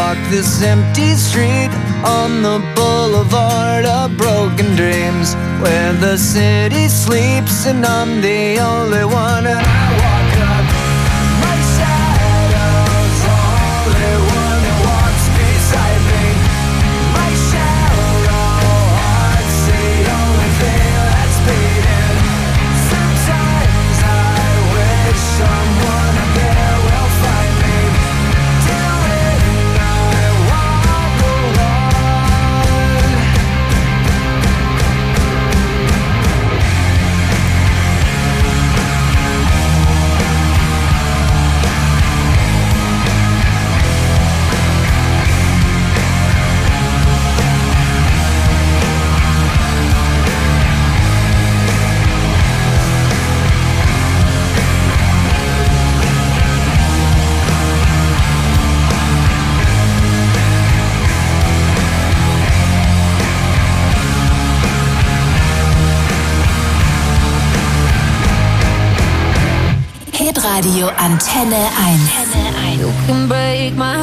walk this empty street on the boulevard of broken dreams, where the city sleeps and I'm the only one. And I walk up, my shadow's the only one that walks beside me. My shallow heart's the only thing that's beating. Sometimes I wish someone up there will find me. Till then I walk alone. Hitradio Antenne 1. You can break my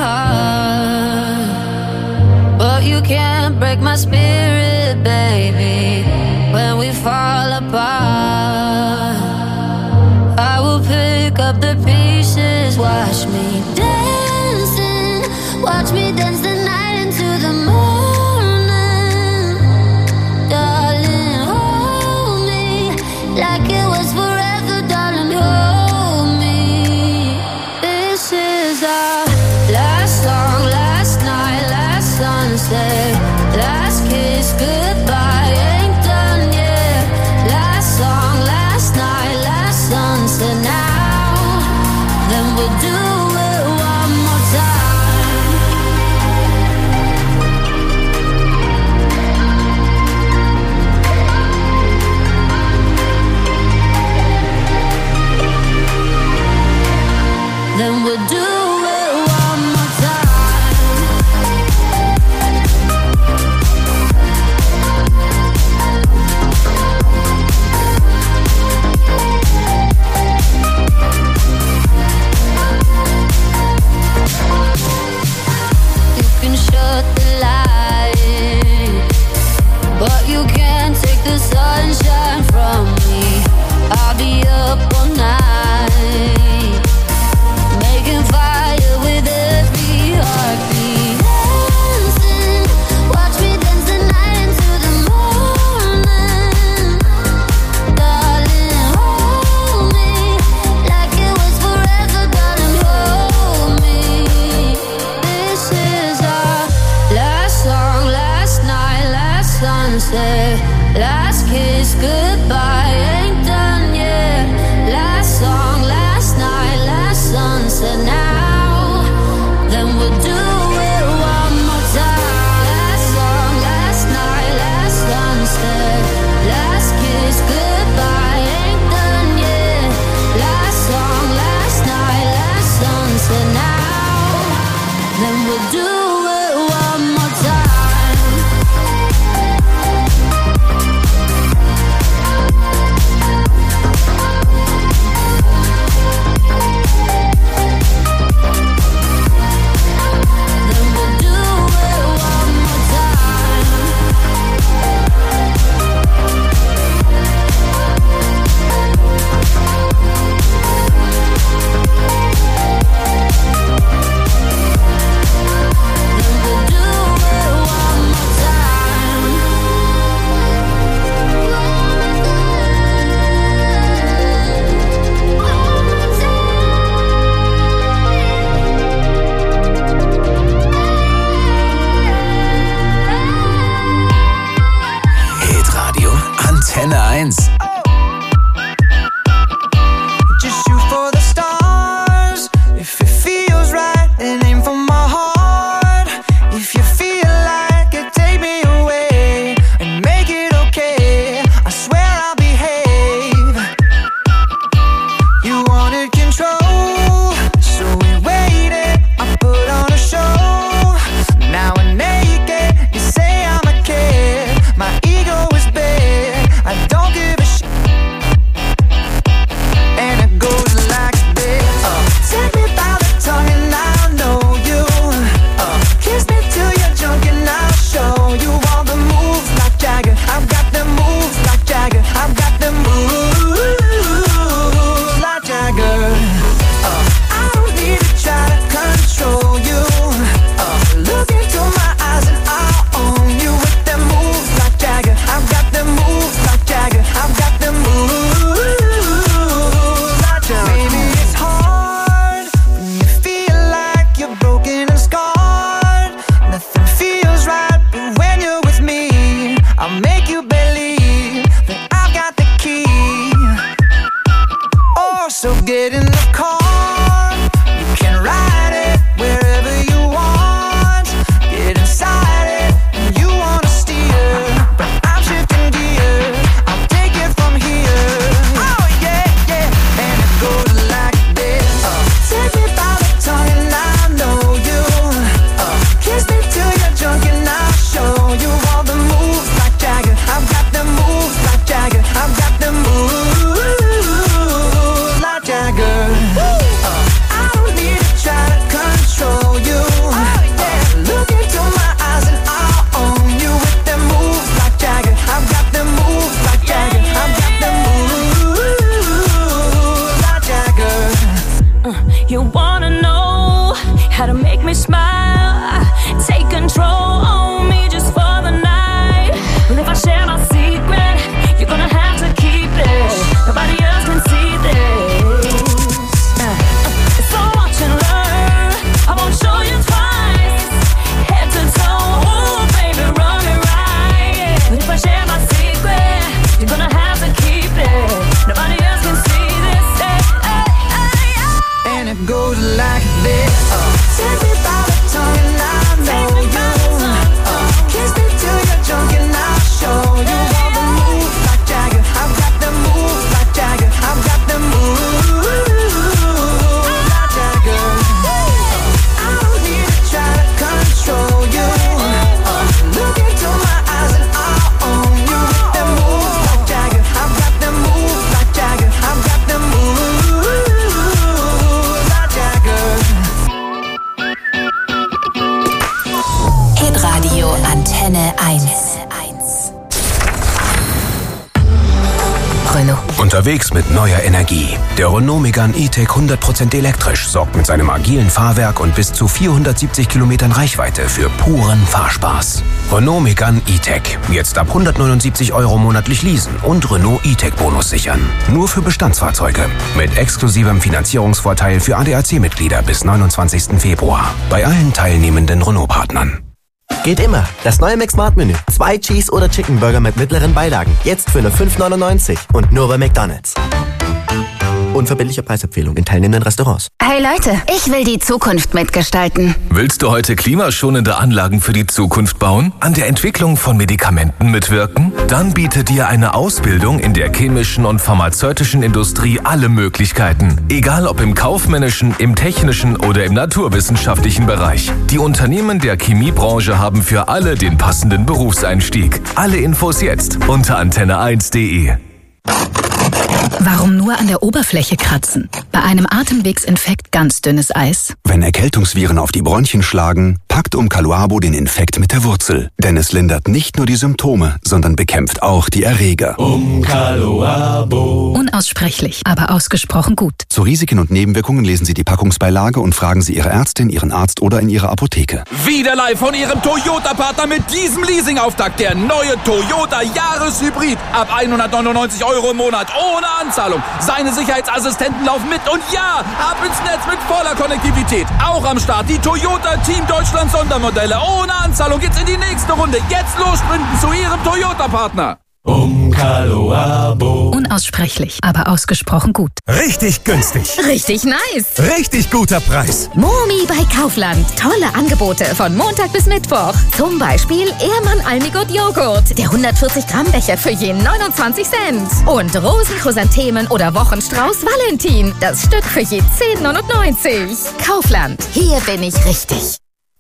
heart, but you can't break my spirit, baby. When we fall apart, I will pick up the pieces. Watch me dancing, watch me dance the night into the morning. Darling, hold me like it was forever, darling, hold me. This is our last song, last night, last sunset, last kiss, goodbye, ain't done yet. Last song, last night, last sunset. Now, then we'll do it one more time. Then we'll do it one more time. 1. Renault. Unterwegs mit neuer Energie. Der Renault Megane E-Tech 100% elektrisch sorgt mit seinem agilen Fahrwerk und bis zu 470 Kilometern Reichweite für puren Fahrspaß. Renault Megane E-Tech. Jetzt ab 179 € monatlich leasen und Renault E-Tech Bonus sichern. Nur für Bestandsfahrzeuge. Mit exklusivem Finanzierungsvorteil für ADAC-Mitglieder bis 29. Februar. Bei allen teilnehmenden Renault-Partnern. Geht immer. Das neue McSmart-Menü. 2 Cheese- oder Chicken Burger mit mittleren Beilagen. Jetzt für nur 5,99 € und nur bei McDonald's. Unverbindliche Preisempfehlung in teilnehmenden Restaurants. Hey Leute, ich will die Zukunft mitgestalten. Willst du heute klimaschonende Anlagen für die Zukunft bauen? An der Entwicklung von Medikamenten mitwirken? Dann bietet dir eine Ausbildung in der chemischen und pharmazeutischen Industrie alle Möglichkeiten. Egal ob im kaufmännischen, im technischen oder im naturwissenschaftlichen Bereich. Die Unternehmen der Chemiebranche haben für alle den passenden Berufseinstieg. Alle Infos jetzt unter antenne1.de. Warum nur an der Oberfläche kratzen? Bei einem Atemwegsinfekt ganz dünnes Eis. Wenn Erkältungsviren auf die Bronchien schlagen, packt Umcaluabo den Infekt mit der Wurzel. Denn es lindert nicht nur die Symptome, sondern bekämpft auch die Erreger. Umcaluabo. Unaussprechlich, aber ausgesprochen gut. Zu Risiken und Nebenwirkungen lesen Sie die Packungsbeilage und fragen Sie Ihre Ärztin, Ihren Arzt oder in Ihrer Apotheke. Wieder live von Ihrem Toyota-Partner mit diesem Leasing-Auftakt. Der neue Toyota Jahreshybrid. Ab 199 € im Monat. Ohne Anzahlung. Seine Sicherheitsassistenten laufen mit. Und ja, ab ins Netz mit voller Konnektivität. Auch am Start die Toyota Team Deutschland Sondermodelle. Ohne Anzahlung geht's in die nächste Runde. Jetzt los sprinten zu Ihrem Toyota-Partner. Umcaluabo. Unaussprechlich, aber ausgesprochen gut. Richtig günstig. Richtig nice. Richtig guter Preis. Momi bei Kaufland. Tolle Angebote von Montag bis Mittwoch. Zum Beispiel Ehrmann Almigut Joghurt. Der 140 Gramm Becher für je 29 Cent. Und Rosenchrysanthemen oder Wochenstrauß Valentin. Das Stück für je 10,99. Kaufland. Hier bin ich richtig.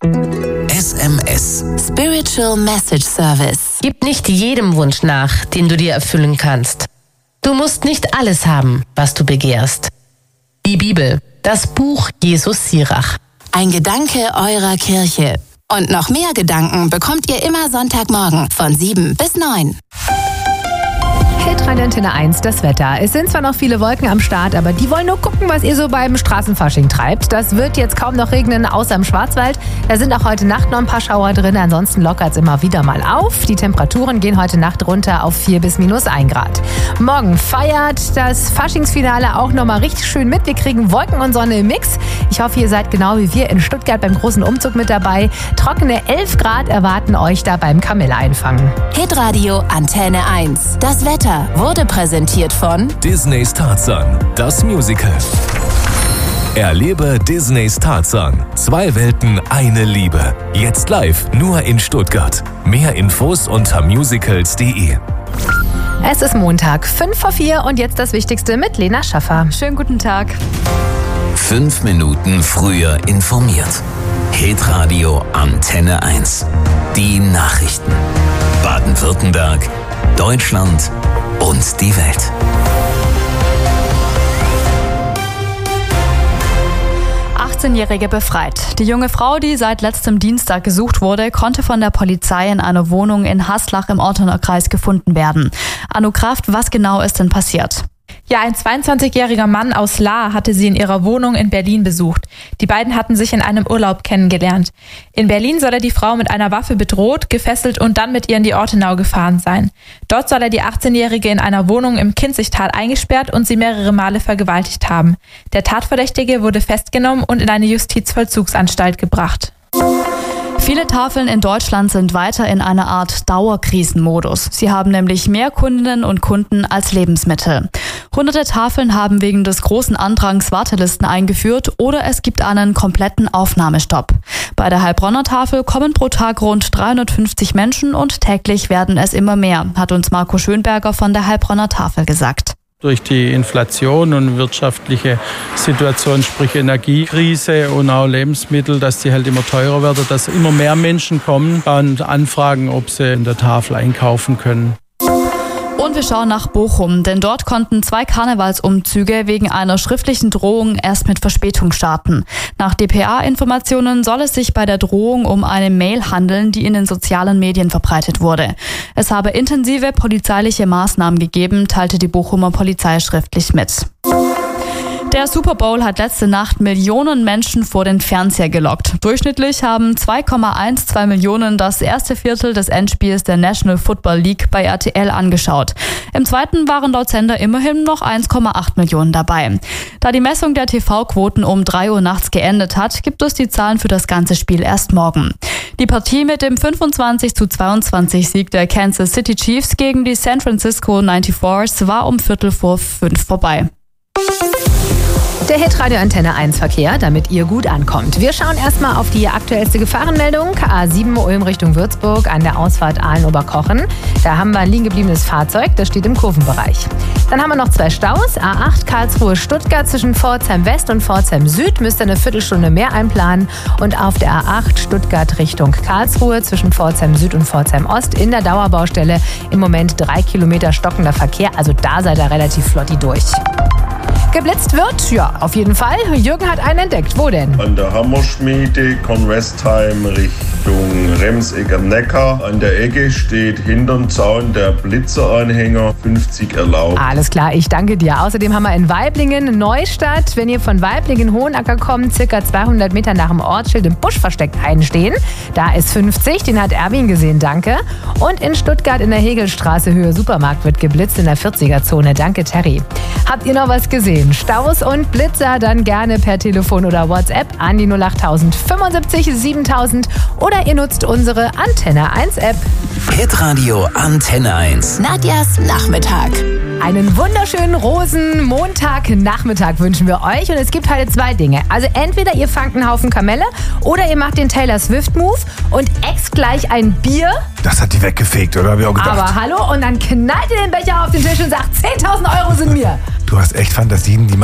SMS. Spiritual Message Service. Gib nicht jedem Wunsch nach, den du dir erfüllen kannst. Du musst nicht alles haben, was du begehrst. Die Bibel, das Buch Jesus Sirach. Ein Gedanke eurer Kirche. Und noch mehr Gedanken bekommt ihr immer Sonntagmorgen von 7 bis 9. Hitradio Antenne 1, das Wetter. Es sind zwar noch viele Wolken am Start, aber die wollen nur gucken, was ihr so beim Straßenfasching treibt. Das wird jetzt kaum noch regnen, außer im Schwarzwald. Da sind auch heute Nacht noch ein paar Schauer drin, ansonsten lockert es immer wieder mal auf. Die Temperaturen gehen heute Nacht runter auf 4 bis -1 Grad. Morgen feiert das Faschingsfinale auch nochmal richtig schön mit. Wir kriegen Wolken und Sonne im Mix. Ich hoffe, ihr seid genau wie wir in Stuttgart beim großen Umzug mit dabei. Trockene 11 Grad erwarten euch da beim Kamelle-Einfangen. Hitradio Antenne 1, das Wetter wurde präsentiert von Disneys Tarzan, das Musical. Erlebe Disneys Tarzan. 2 Welten, eine Liebe. Jetzt live, nur in Stuttgart. Mehr Infos unter musicals.de. Es ist Montag, 3:55 und jetzt das Wichtigste mit Lena Schaffer. Schönen guten Tag. 5 Minuten früher informiert. Hitradio Antenne 1. Die Nachrichten. Baden-Württemberg, Deutschland und die Welt. 18-Jährige befreit. Die junge Frau, die seit letztem Dienstag gesucht wurde, konnte von der Polizei in einer Wohnung in Haslach im Ortener Kreis gefunden werden. Anu Kraft, was genau ist denn passiert? Ja, ein 22-jähriger Mann aus Lahr hatte sie in ihrer Wohnung in Berlin besucht. Die beiden hatten sich in einem Urlaub kennengelernt. In Berlin soll er die Frau mit einer Waffe bedroht, gefesselt und dann mit ihr in die Ortenau gefahren sein. Dort soll er die 18-Jährige in einer Wohnung im Kinzigtal eingesperrt und sie mehrere Male vergewaltigt haben. Der Tatverdächtige wurde festgenommen und in eine Justizvollzugsanstalt gebracht. Viele Tafeln in Deutschland sind weiter in einer Art Dauerkrisenmodus. Sie haben nämlich mehr Kundinnen und Kunden als Lebensmittel. Hunderte Tafeln haben wegen des großen Andrangs Wartelisten eingeführt oder es gibt einen kompletten Aufnahmestopp. Bei der Heilbronner Tafel kommen pro Tag rund 350 Menschen und täglich werden es immer mehr, hat uns Marco Schönberger von der Heilbronner Tafel gesagt. Durch die Inflation und wirtschaftliche Situation, sprich Energiekrise und auch Lebensmittel, dass die halt immer teurer werden, dass immer mehr Menschen kommen und anfragen, ob sie in der Tafel einkaufen können. Und wir schauen nach Bochum, denn dort konnten 2 Karnevalsumzüge wegen einer schriftlichen Drohung erst mit Verspätung starten. Nach dpa-Informationen soll es sich bei der Drohung um eine Mail handeln, die in den sozialen Medien verbreitet wurde. Es habe intensive polizeiliche Maßnahmen gegeben, teilte die Bochumer Polizei schriftlich mit. Der Super Bowl hat letzte Nacht Millionen Menschen vor den Fernseher gelockt. Durchschnittlich haben 2,12 Millionen das erste Viertel des Endspiels der National Football League bei RTL angeschaut. Im zweiten waren laut Sender immerhin noch 1,8 Millionen dabei. Da die Messung der TV-Quoten um 3 Uhr nachts geendet hat, gibt es die Zahlen für das ganze Spiel erst morgen. Die Partie mit dem 25:22 Sieg der Kansas City Chiefs gegen die San Francisco 94ers war um 4:45 vorbei. Der Hitradio Antenne 1 Verkehr, damit ihr gut ankommt. Wir schauen erstmal auf die aktuellste Gefahrenmeldung. A7 Ulm Richtung Würzburg an der Ausfahrt Aalen-Oberkochen. Da haben wir ein liegen gebliebenes Fahrzeug, das steht im Kurvenbereich. Dann haben wir noch 2 Staus. A8 Karlsruhe-Stuttgart zwischen Pforzheim West und Pforzheim Süd müsst ihr eine Viertelstunde mehr einplanen. Und auf der A8 Stuttgart Richtung Karlsruhe zwischen Pforzheim Süd und Pforzheim Ost in der Dauerbaustelle im Moment 3 Kilometer stockender Verkehr. Also da seid ihr relativ flotti durch. Geblitzt wird? Ja, auf jeden Fall. Jürgen hat einen entdeckt. Wo denn? An der Hammerschmiede, Kornwestheim Richtung Remseck am Neckar. An der Ecke steht hinterm Zaun der Blitzeranhänger, 50 erlaubt. Alles klar, ich danke dir. Außerdem haben wir in Waiblingen Neustadt, wenn ihr von Waiblingen Hohenacker kommt, circa 200 Meter nach dem Ortsschild im Busch versteckt einstehen. Da ist 50, den hat Erwin gesehen, danke. Und in Stuttgart in der Hegelstraße Höhe Supermarkt wird geblitzt in der 40er-Zone. Danke, Terry. Habt ihr noch was gesehen? Staus und Blitzer dann gerne per Telefon oder WhatsApp an die 08000 75 7000 oder ihr nutzt unsere Antenne 1 App. Hitradio Antenne 1. Nadjas Nachmittag. Einen wunderschönen Rosenmontagnachmittag wünschen wir euch und es gibt heute 2 Dinge. Also entweder ihr fangt einen Haufen Kamelle oder ihr macht den Taylor Swift Move und äxt gleich ein Bier. Das hat die weggefegt, oder? Hab ich auch gedacht. Aber hallo, und dann knallt ihr den Becher auf den Tisch und sagt, 10.000 € sind mir. Du hast echt Fantasien, die